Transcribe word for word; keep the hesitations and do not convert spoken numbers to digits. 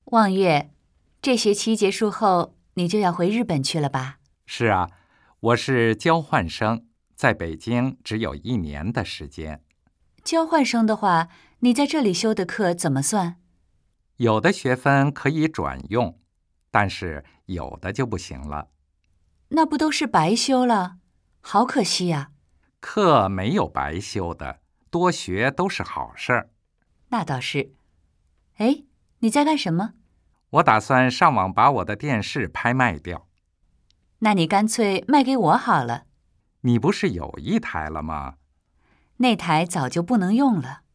望月，这学期结束后，你就要回日本去了吧？ 是啊，我是交换生，在北京只有一年的时间。 交换生的话，你在这里修的课怎么算？ 有的学分可以转用，但是有的就不行了。 那不都是白修了？好可惜呀。 课没有白修的，多学都是好事儿。 那倒是。哎，你在干什么？ 我打算上网把我的电视拍卖掉。 那你干脆卖给我好了。 你不是有一台了吗？ 那台早就不能用了。